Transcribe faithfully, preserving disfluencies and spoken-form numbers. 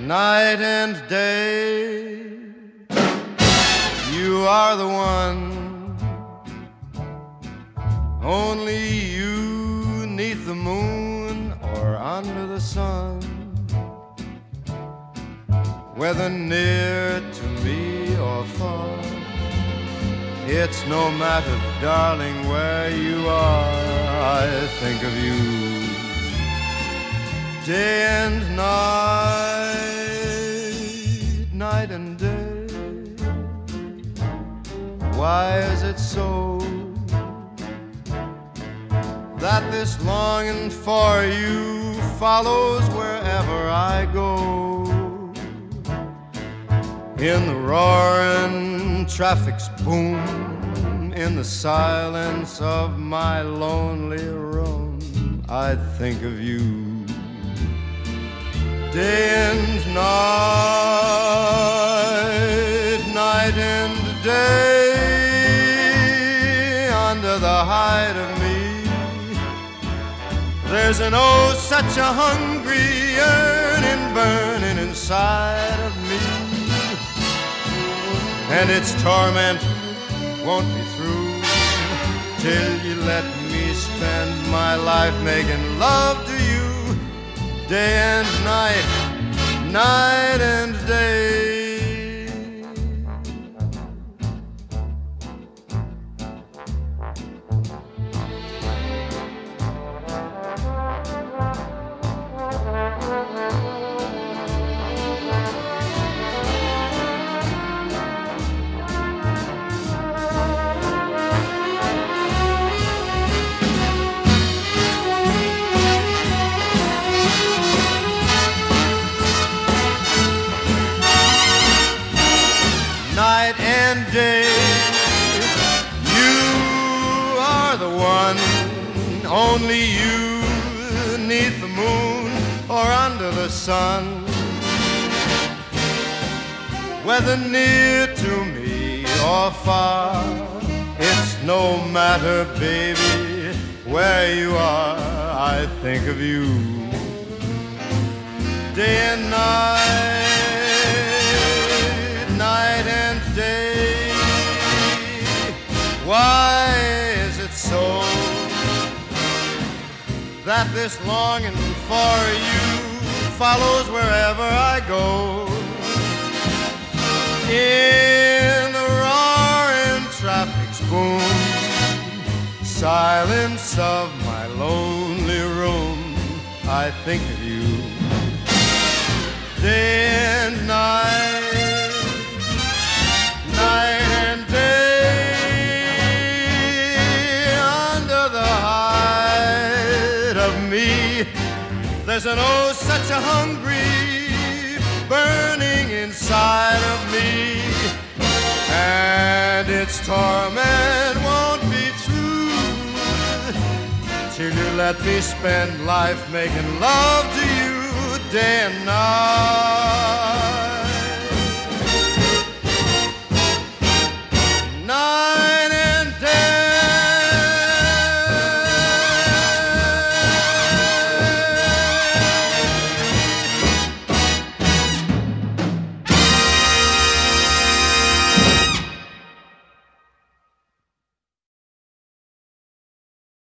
night and day. You are the one, only you, 'neath the moon or under the sun, whether near to me or far. It's no matter, darling, where you are, I think of you day and night, night and day. Why is it so that this longing for you follows wherever I go? In the roaring traffic's boom, in the silence of my lonely room, I think of you day and night, night and day. Under the hide of me, there's an oh, such a hungry yearning burning inside of me, and its torment won't be through till you let me spend my life making love to you day and night, night and day. Night and day, you are the one, only you, 'neath the moon or under the sun, whether near to me or far. It's no matter, baby, where you are, I think of you day and night, night and day. Why is it so that this longing for you follows wherever I go? In the roaring traffic's boom, silence of my lonely room, I think of you day and night, night and day. Under the hide of me, there's an oh, such a hungry burning inside of me, and its torment won't be through till you let me spend life making love to you day and night.